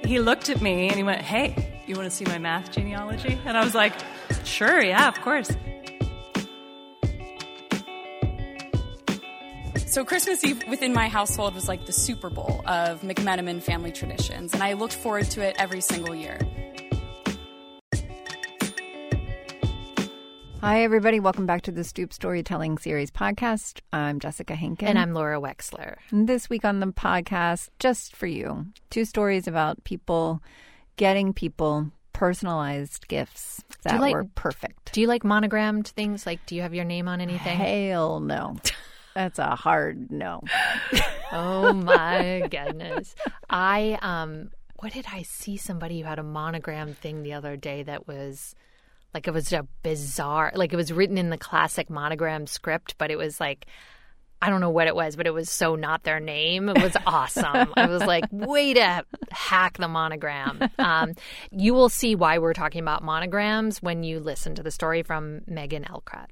he looked at me and he went, "Hey, you want to see my math genealogy?" And I was like, "Sure, yeah, of course." So Christmas Eve within my household was like the Super Bowl of McMenamin family traditions, and I looked forward to it every single year. Hi, everybody. Welcome back to the Stoop Storytelling Series podcast. I'm Jessica Henkin. And I'm Laura Wexler. And this week on the podcast, just for you, 2 stories about people getting people personalized gifts that were perfect. Do you like monogrammed things? Like, do you have your name on anything? Hell no. That's a hard no. Oh, my goodness. What did I see somebody who had a monogram thing the other day that was... like, it was a bizarre, like, it was written in the classic monogram script, but it was like, I don't know what it was, but it was so not their name. It was awesome. I was like, way to hack the monogram. You will see why we're talking about monograms when you listen to the story from Megan Elkrat.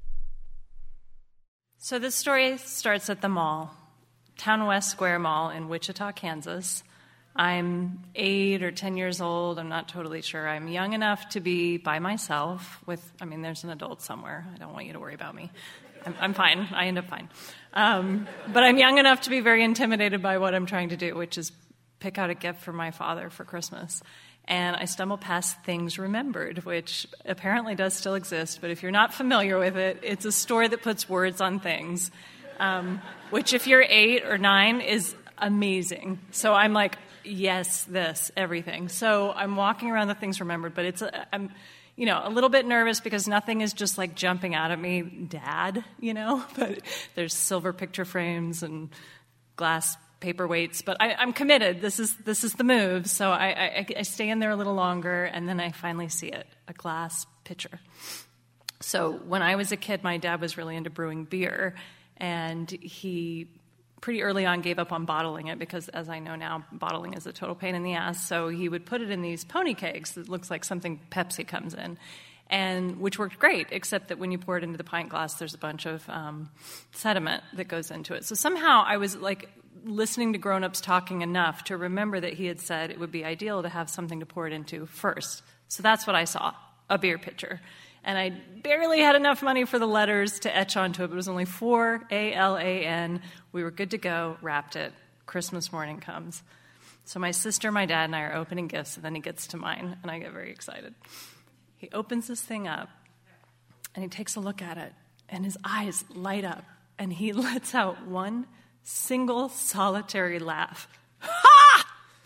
So this story starts at the mall, Town West Square Mall in Wichita, Kansas. I'm 8 or 10 years old. I'm not totally sure. I'm young enough to be by myself there's an adult somewhere. I don't want you to worry about me. I'm fine. I end up fine. But I'm young enough to be very intimidated by what I'm trying to do, which is pick out a gift for my father for Christmas. And I stumble past Things Remembered, which apparently does still exist. But if you're not familiar with it, it's a store that puts words on things, which if you're 8 or 9 is amazing. So I'm like, yes, this, everything. So I'm walking around the Things Remembered, but I'm a little bit nervous because nothing is just like jumping out at me, Dad, but there's silver picture frames and glass paperweights, but I'm committed. This is the move. So I stay in there a little longer, and then I finally see it, a glass pitcher. So when I was a kid, my dad was really into brewing beer, and he pretty early on gave up on bottling it because, as I know now, bottling is a total pain in the ass. So he would put it in these pony kegs that looks like something Pepsi comes in, and which worked great, except that when you pour it into the pint glass, there's a bunch of sediment that goes into it. So somehow I was like listening to grown-ups talking enough to remember that he had said it would be ideal to have something to pour it into first. So that's what I saw, a beer pitcher. And I barely had enough money for the letters to etch onto it, but it was only 4 ALAN. We were good to go, wrapped it. Christmas morning comes. So my sister, my dad, and I are opening gifts, and then he gets to mine, and I get very excited. He opens this thing up, and he takes a look at it, and his eyes light up, and he lets out one single solitary laugh. Ha!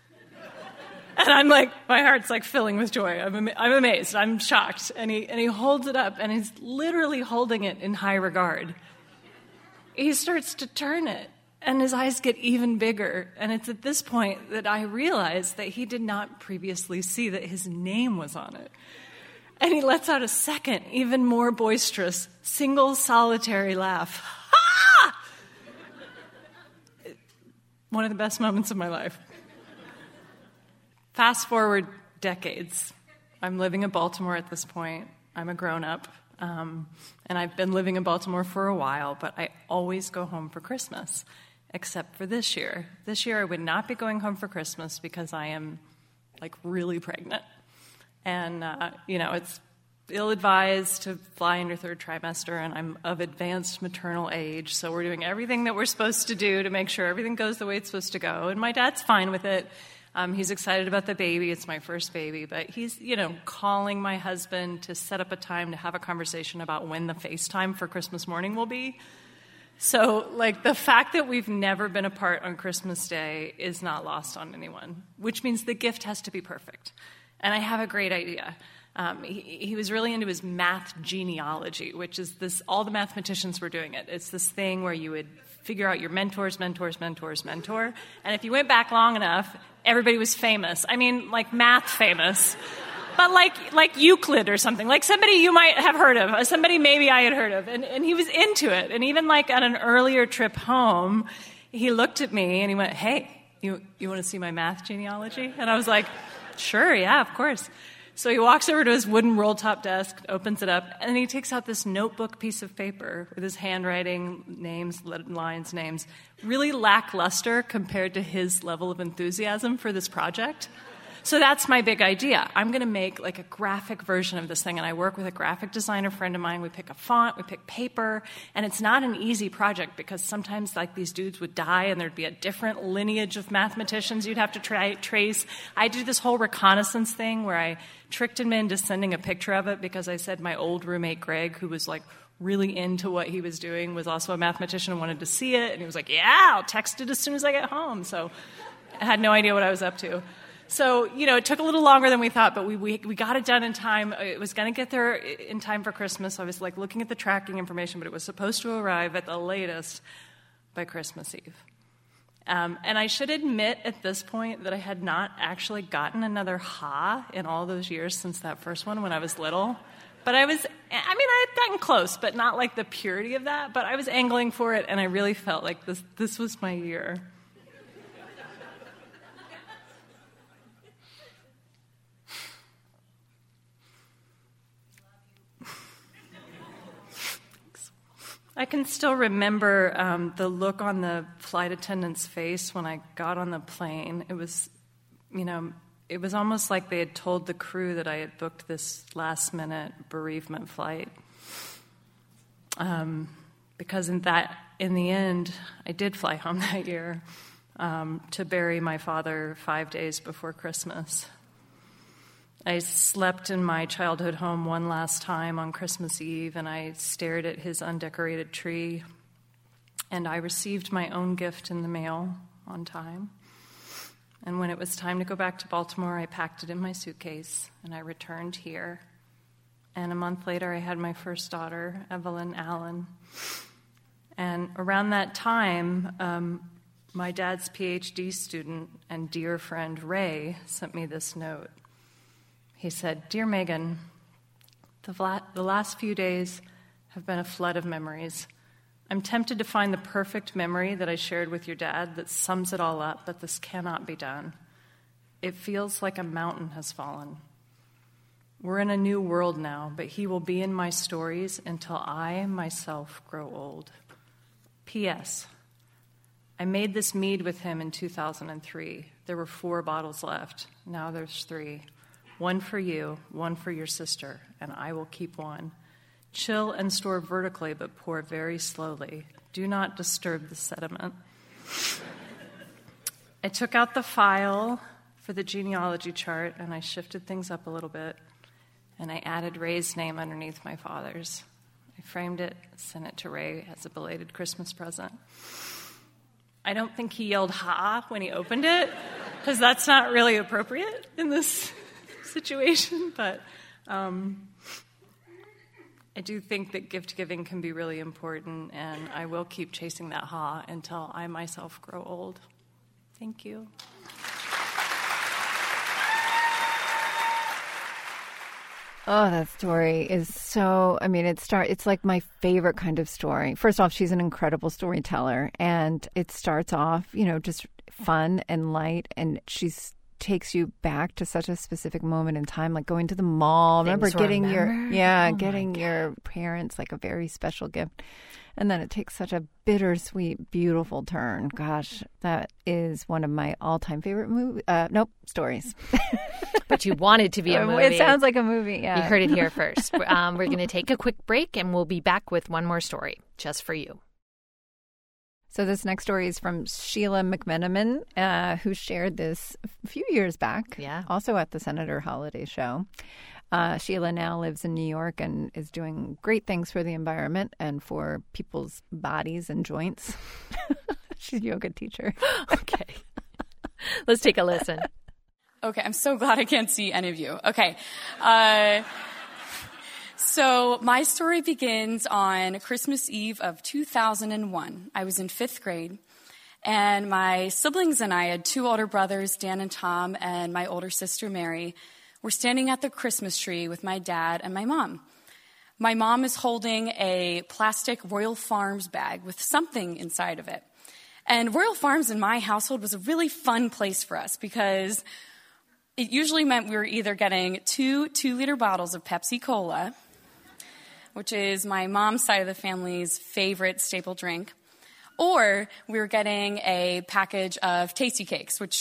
And I'm like, my heart's like filling with joy. I'm amazed. I'm shocked. And he holds it up, and he's literally holding it in high regard. He starts to turn it, and his eyes get even bigger. And it's at this point that I realize that he did not previously see that his name was on it. And he lets out a second, even more boisterous, single solitary laugh. Ha! One of the best moments of my life. Fast forward decades. I'm living in Baltimore at this point. I'm a grown-up, and I've been living in Baltimore for a while, but I always go home for Christmas, except for this year. This year I would not be going home for Christmas because I am, like, really pregnant. And, it's ill-advised to fly in your 3rd trimester, and I'm of advanced maternal age, so we're doing everything that we're supposed to do to make sure everything goes the way it's supposed to go. And my dad's fine with it. He's excited about the baby. It's my first baby. But he's, calling my husband to set up a time to have a conversation about when the FaceTime for Christmas morning will be. So, the fact that we've never been apart on Christmas Day is not lost on anyone, which means the gift has to be perfect. And I have a great idea. He was really into his math genealogy, which is this, all the mathematicians were doing it. It's this thing where you would figure out your mentor. And if you went back long enough, everybody was famous. I mean, like math famous. But like Euclid or something, like somebody you might have heard of, somebody maybe I had heard of. And he was into it. And even like on an earlier trip home, he looked at me and he went, "Hey, you want to see my math genealogy?" And I was like, "Sure, yeah, of course." So he walks over to his wooden roll-top desk, opens it up, and he takes out this notebook piece of paper with his handwriting, names, lines, names, really lackluster compared to his level of enthusiasm for this project. So that's my big idea. I'm going to make like a graphic version of this thing, and I work with a graphic designer friend of mine. We pick a font, we pick paper, and it's not an easy project because sometimes like these dudes would die and there'd be a different lineage of mathematicians you'd have to trace. I did this whole reconnaissance thing where I tricked him into sending a picture of it because I said my old roommate Greg, who was like really into what he was doing, was also a mathematician and wanted to see it, and he was like, yeah, I'll text it as soon as I get home. So I had no idea what I was up to. So, it took a little longer than we thought, but we got it done in time. It was going to get there in time for Christmas. I was like looking at the tracking information, but it was supposed to arrive at the latest by Christmas Eve. And I should admit at this point that I had not actually gotten another ha in all those years since that first one when I was little. But I had gotten close, but not like the purity of that. But I was angling for it, and I really felt like this was my year. I can still remember the look on the flight attendant's face when I got on the plane. It was, it was almost like they had told the crew that I had booked this last-minute bereavement flight. Because in the end, I did fly home that year to bury my father 5 days before Christmas. I slept in my childhood home one last time on Christmas Eve, and I stared at his undecorated tree, and I received my own gift in the mail on time. And when it was time to go back to Baltimore, I packed it in my suitcase, and I returned here. And a month later, I had my first daughter, Evelyn Allen. And around that time, my dad's PhD student and dear friend, Ray, sent me this note. He said, "Dear Megan, the last few days have been a flood of memories. I'm tempted to find the perfect memory that I shared with your dad that sums it all up, but this cannot be done. It feels like a mountain has fallen. We're in a new world now, but he will be in my stories until I myself grow old. P.S. I made this mead with him in 2003. There were 4 bottles left. Now there's 3. 1 for you, 1 for your sister, and I will keep 1. Chill and store vertically, but pour very slowly. Do not disturb the sediment." I took out the file for the genealogy chart, and I shifted things up a little bit, and I added Ray's name underneath my father's. I framed it, sent it to Ray as a belated Christmas present. I don't think he yelled "ha" when he opened it, because that's not really appropriate in this situation, but I do think that gift giving can be really important, and I will keep chasing that ha until I myself grow old. Thank you. Oh, that story is so, it's like my favorite kind of story. First off, she's an incredible storyteller, and it starts off, just fun and light, and takes you back to such a specific moment in time, like going to the mall. Remember getting your parents like a very special gift. And then it takes such a bittersweet, beautiful turn. Gosh, that is one of my all-time favorite stories. But you want it to be a movie. It sounds like a movie, yeah. You heard it here first. We're going to take a quick break, and we'll be back with one more story just for you. So this next story is from Sheila McMenamin, who shared this a few years back, also at the Senator Holiday Show. Sheila now lives in New York and is doing great things for the environment and for people's bodies and joints. She's a yoga teacher. Okay. Let's take a listen. Okay, I'm so glad I can't see any of you. Okay. So my story begins on Christmas Eve of 2001. I was in 5th grade, and my siblings and I had 2 older brothers, Dan and Tom, and my older sister, Mary. We're standing at the Christmas tree with my dad and my mom. My mom is holding a plastic Royal Farms bag with something inside of it. And Royal Farms in my household was a really fun place for us because it usually meant we were either getting 2 2-liter bottles of Pepsi Cola, which is my mom's side of the family's favorite staple drink, or we were getting a package of Tasty Cakes, which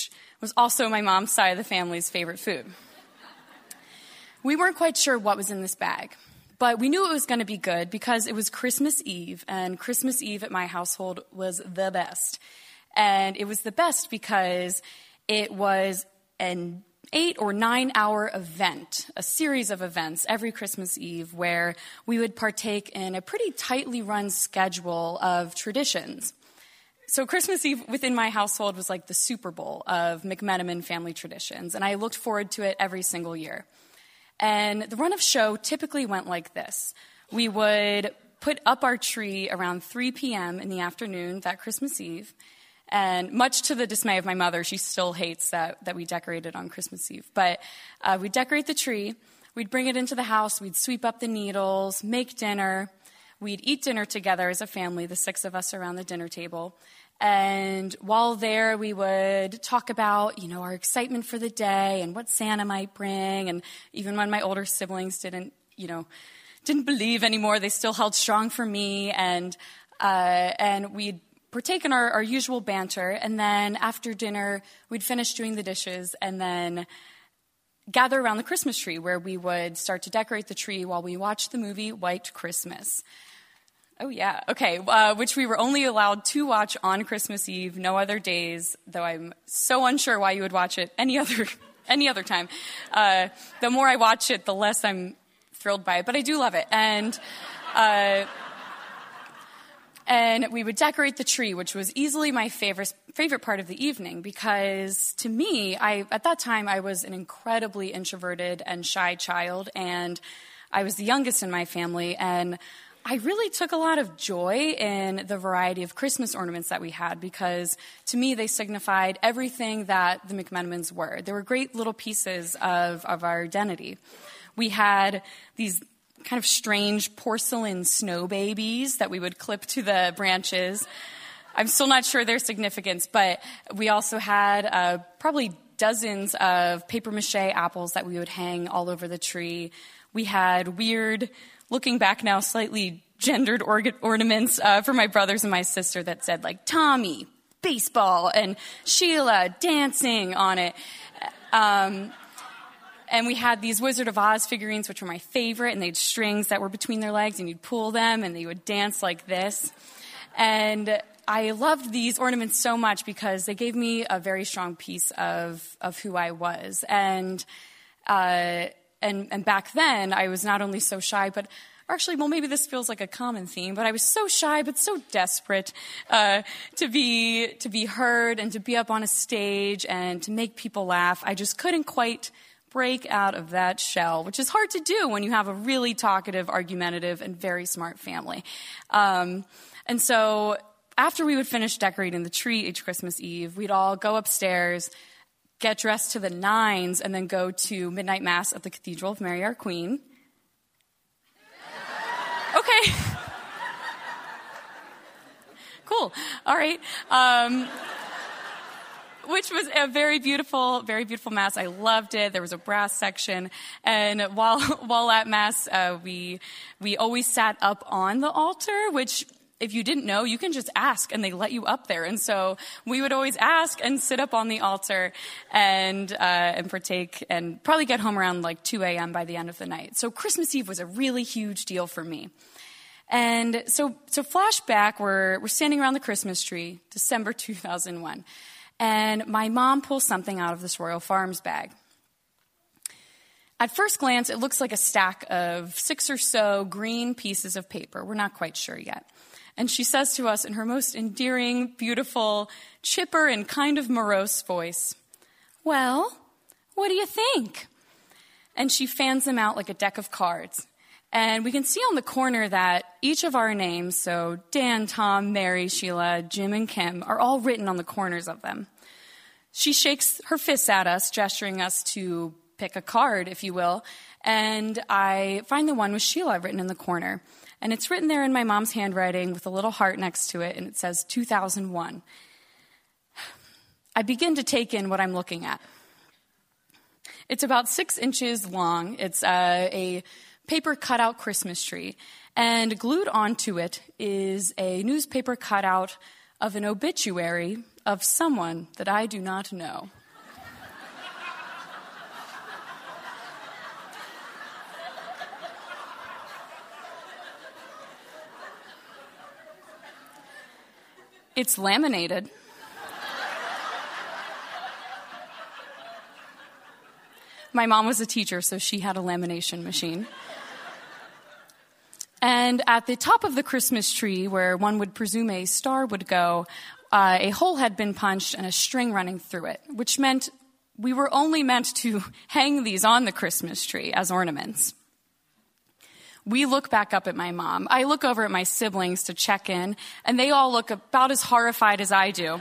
was also my mom's side of the family's favorite food. We weren't quite sure what was in this bag, but we knew it was going to be good because it was Christmas Eve, and Christmas Eve at my household was the best. And it was the best because it was an 8 or 9 hour event, a series of events every Christmas Eve where we would partake in a pretty tightly run schedule of traditions. So Christmas Eve within my household was like the Super Bowl of McMenamin family traditions, and I looked forward to it every single year. And the run of show typically went like this. We would put up our tree around 3 p.m. in the afternoon that Christmas Eve, and much to the dismay of my mother, she still hates that we decorated on Christmas Eve. But we'd decorate the tree, we'd bring it into the house, we'd sweep up the needles, make dinner, we'd eat dinner together as a family, the 6 of us around the dinner table. And while there, we would talk about, our excitement for the day and what Santa might bring. And even when my older siblings didn't believe anymore, they still held strong for me. And we'd partake in our usual banter. And then after dinner, we'd finish doing the dishes and then gather around the Christmas tree where we would start to decorate the tree while we watched the movie White Christmas. Oh, yeah. Okay. Which we were only allowed to watch on Christmas Eve, no other days, though I'm so unsure why you would watch it any other time. The more I watch it, the less I'm thrilled by it, but I do love it. And we would decorate the tree, which was easily my favorite part of the evening, because to me, at that time, I was an incredibly introverted and shy child, and I was the youngest in my family, and I really took a lot of joy in the variety of Christmas ornaments that we had because, to me, they signified everything that the McMenamins were. They were great little pieces of our identity. We had these kind of strange porcelain snow babies that we would clip to the branches. I'm still not sure their significance, but we also had probably dozens of papier-mâché apples that we would hang all over the tree. We had weird, looking back now, slightly gendered ornaments for my brothers and my sister that said, like, Tommy, baseball, and Sheila, dancing on it. And we had these Wizard of Oz figurines, which were my favorite, and they had strings that were between their legs, and you'd pull them, and they would dance like this. And I loved these ornaments so much because they gave me a very strong piece of who I was. And back then, I was not only so shy, but actually, well, maybe this feels like a common theme, but I was so shy but so desperate to be heard and to be up on a stage and to make people laugh. I just couldn't quite break out of that shell, which is hard to do when you have a really talkative, argumentative, and very smart family. And so after we would finish decorating the tree each Christmas Eve, we'd all go upstairs, get dressed to the nines, and then go to midnight mass at the Cathedral of Mary Our Queen. Okay. Cool. All right. Which was a very beautiful mass. I loved it. There was a brass section. And while at mass, we always sat up on the altar, which, if you didn't know, you can just ask and they let you up there. And so we would always ask and sit up on the altar and partake and probably get home around like 2 a.m. by the end of the night. So Christmas Eve was a really huge deal for me. And so flashback, we're standing around the Christmas tree, December 2001. And my mom pulls something out of this Royal Farms bag. At first glance, it looks like a stack of 6 or so green pieces of paper. We're not quite sure yet. And she says to us in her most endearing, beautiful, chipper, and kind of morose voice, "Well, what do you think?" And she fans them out like a deck of cards. And we can see on the corner that each of our names, so Dan, Tom, Mary, Sheila, Jim, and Kim, are all written on the corners of them. She shakes her fists at us, gesturing us to pick a card, if you will, and I find the one with Sheila written in the corner. And it's written there in my mom's handwriting with a little heart next to it, and it says 2001. I begin to take in what I'm looking at. It's about 6 inches long. It's a paper cutout Christmas tree, and glued onto it is a newspaper cutout of an obituary of someone that I do not know. It's laminated. My mom was a teacher, so she had a lamination machine. And at the top of the Christmas tree, where one would presume a star would go, a hole had been punched and a string running through it, which meant we were only meant to hang these on the Christmas tree as ornaments. We look back up at my mom. I look over at my siblings to check in, and they all look about as horrified as I do.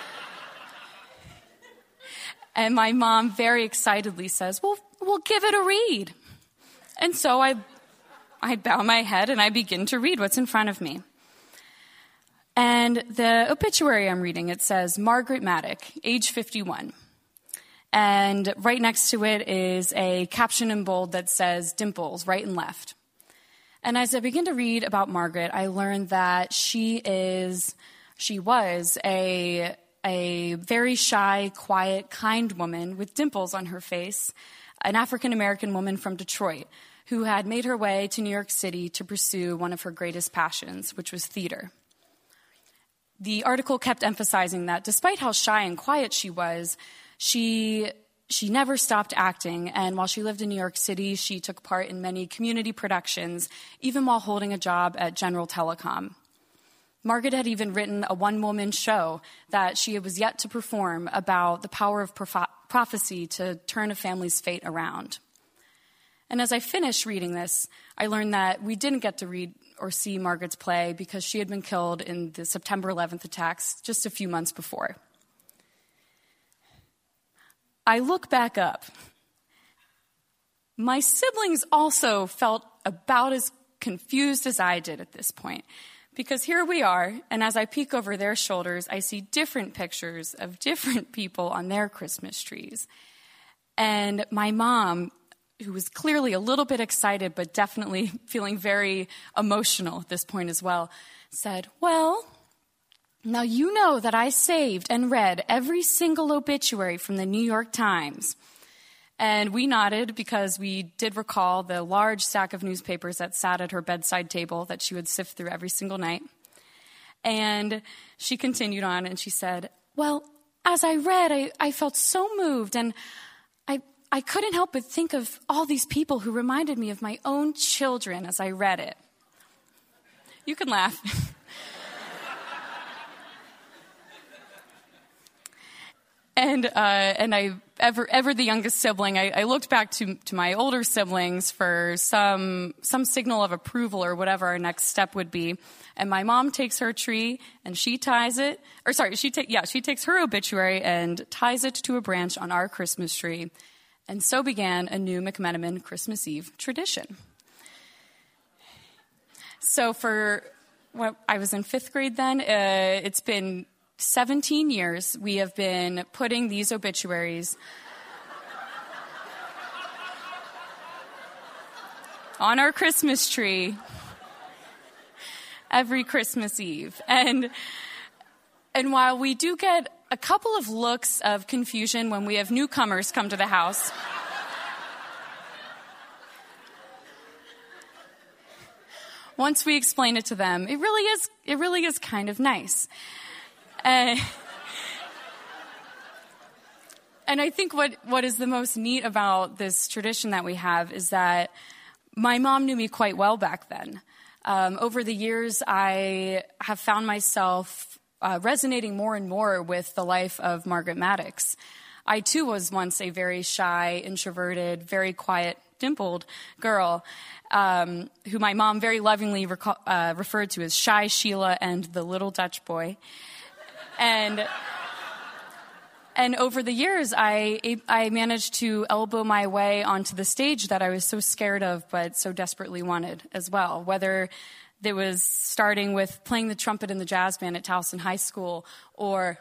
And my mom very excitedly says, well, we'll give it a read. And so I bow my head and I begin to read what's in front of me. And the obituary I'm reading, it says, Margaret Maddock, age 51. And right next to it is a caption in bold that says, Dimples, right and left. And as I begin to read about Margaret, I learned that she was a very shy, quiet, kind woman with dimples on her face, an African-American woman from Detroit who had made her way to New York City to pursue one of her greatest passions, which was theater. The article kept emphasizing that despite how shy and quiet she was, she never stopped acting, and while she lived in New York City, she took part in many community productions, even while holding a job at General Telecom. Margaret had even written a one-woman show that she was yet to perform about the power of prophecy to turn a family's fate around. And as I finished reading this, I learned that we didn't get to read or see Margaret's play because she had been killed in the September 11th attacks just a few months before. I look back up. My siblings also felt about as confused as I did at this point. Because here we are, and as I peek over their shoulders, I see different pictures of different people on their Christmas trees. And my mom, who was clearly a little bit excited, but definitely feeling very emotional at this point as well, said, well, now you know that I saved and read every single obituary from the New York Times. And we nodded because we did recall the large stack of newspapers that sat at her bedside table that she would sift through every single night. And she continued on and she said, well, as I read, I felt so moved, and I couldn't help but think of all these people who reminded me of my own children as I read it. You can laugh. And I, ever the youngest sibling, I looked back to my older siblings for some signal of approval or whatever our next step would be. And my mom takes her tree and she ties it, she takes her obituary and ties it to a branch on our Christmas tree. And so began a new McMenamin Christmas Eve tradition. So I was in 5th grade then. It's been 17 years we have been putting these obituaries on our Christmas tree every Christmas Eve. And while we do get a couple of looks of confusion when we have newcomers come to the house, once we explain it to them, it really is kind of nice. And I think what is the most neat about this tradition that we have is that my mom knew me quite well back then. Over the years, I have found myself resonating more and more with the life of Margaret Maddox. I, too, was once a very shy, introverted, very quiet, dimpled girl who my mom very lovingly referred to as Shy Sheila and the Little Dutch Boy. And over the years, I managed to elbow my way onto the stage that I was so scared of but so desperately wanted as well, whether it was starting with playing the trumpet in the jazz band at Towson High School or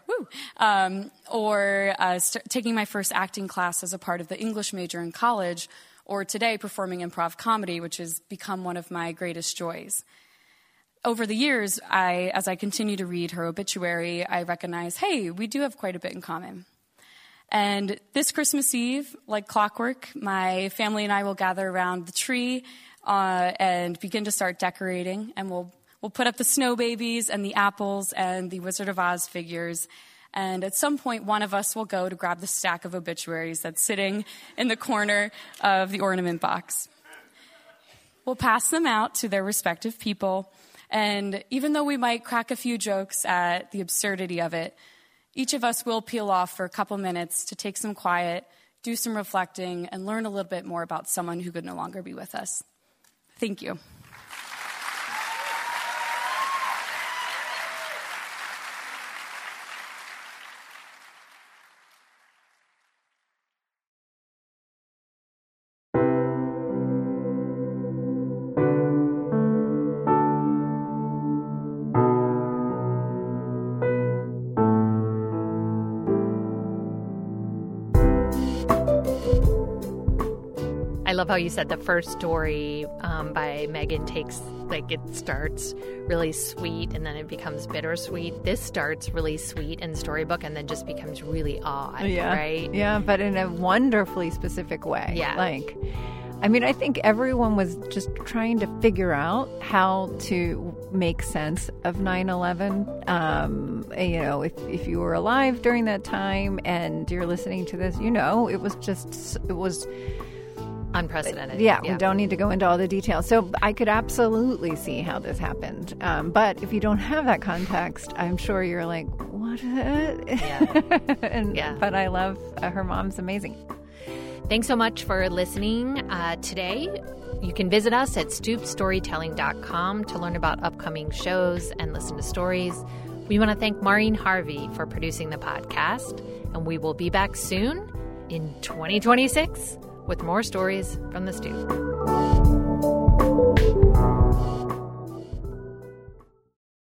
taking my first acting class as a part of the English major in college, or today performing improv comedy, which has become one of my greatest joys. Over the years, as I continue to read her obituary, I recognize, hey, we do have quite a bit in common. And this Christmas Eve, like clockwork, my family and I will gather around the tree and begin to start decorating. And we'll We'll put up the snow babies and the apples and the Wizard of Oz figures. And at some point, one of us will go to grab the stack of obituaries that's sitting in the corner of the ornament box. We'll pass them out to their respective people. And even though we might crack a few jokes at the absurdity of it, each of us will peel off for a couple minutes to take some quiet, do some reflecting, and learn a little bit more about someone who could no longer be with us. Thank you. I love how you said the first story by Megan it starts really sweet and then it becomes bittersweet. This starts really sweet and storybook and then just becomes really odd, right? Yeah, but in a wonderfully specific way. Yeah. I think everyone was just trying to figure out how to make sense of 9/11. If you were alive during that time and you're listening to this, it was unprecedented. Yeah, we don't need to go into all the details. So I could absolutely see how this happened. But if you don't have that context, I'm sure you're like, what? Yeah. But I love her mom's amazing. Thanks so much for listening today. You can visit us at stoopstorytelling.com to learn about upcoming shows and listen to stories. We want to thank Maureen Harvey for producing the podcast, and we will be back soon in 2026 with more stories from the Stoop.